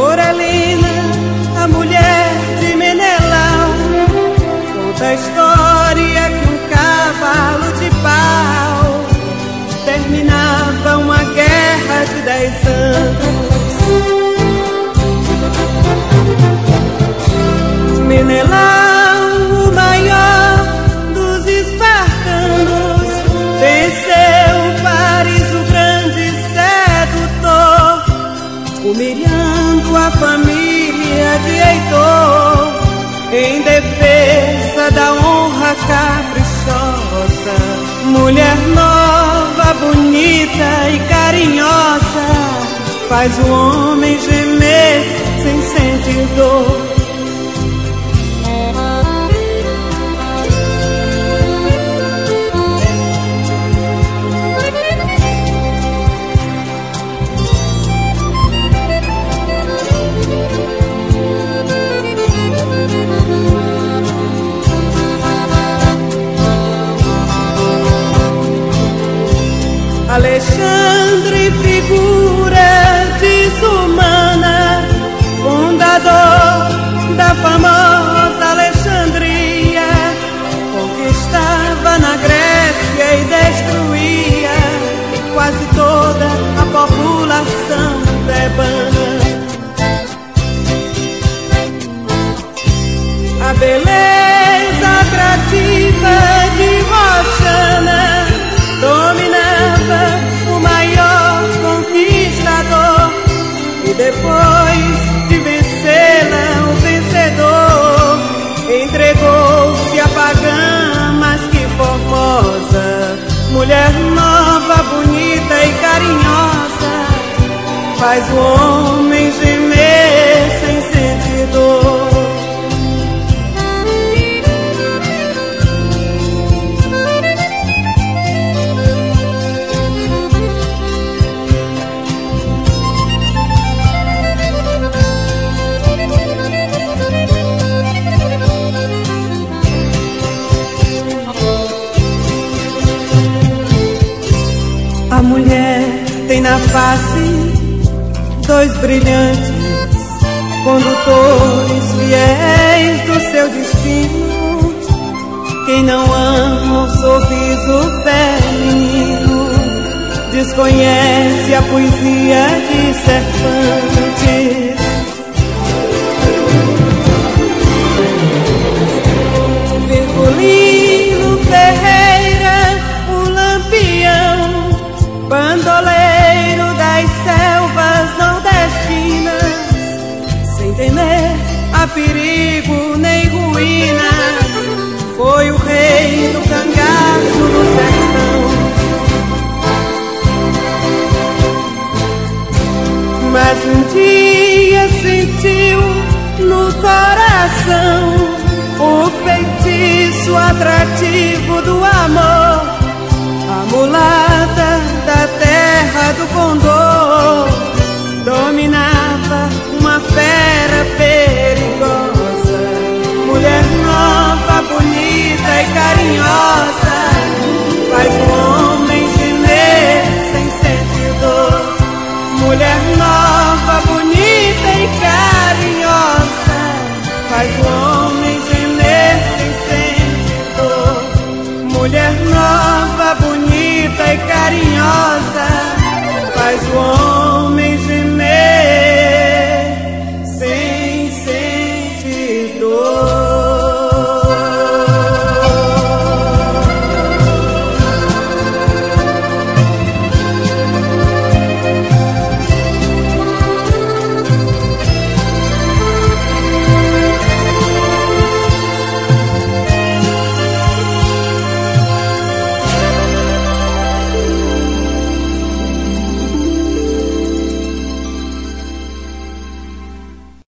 Coralina, a mulher de Menelau, conta a história que um cavalo de pau terminava uma guerra de 10 anos. Menelau, o maior dos espartanos, venceu Paris, o grande sedutor, humilhando a família de Heitor, em defesa da honra caprichosa. Mulher nova, bonita e carinhosa, faz o homem gemer sem sentir dor. Alexandre, figura desumana, fundador da famosa Alexandria, conquistava na Grécia e destruía quase toda a população tebana. A beleza atrativa de Roxana dominava o maior conquistador, e depois de vencê-la, o vencedor entregou-se à pagã, mas que formosa. Mulher nova, bonita e carinhosa, faz o homem gemer sem sentir dor. A mulher tem na face 2 brilhantes condutores fiéis do seu destino. Quem não ama o sorriso feminino desconhece a poesia de Cervantes. Virgulino Ferreira, o Lampião, bandoleiro das selvas nordestinas, sem temer a perigo nem ruínas, foi o rei do cangaço no sertão. Mas um dia sentiu no coração o feitiço atrativo do amor. A mulata da terra do Condor dominava uma fera perigosa. Mulher nova, bonita e carinhosa, faz o homem gemer sem sentir dor. Mulher nova, bonita e carinhosa, faz o homem gemer sem sentir dor. Mulher nova, bonita e carinhosa, faz o homem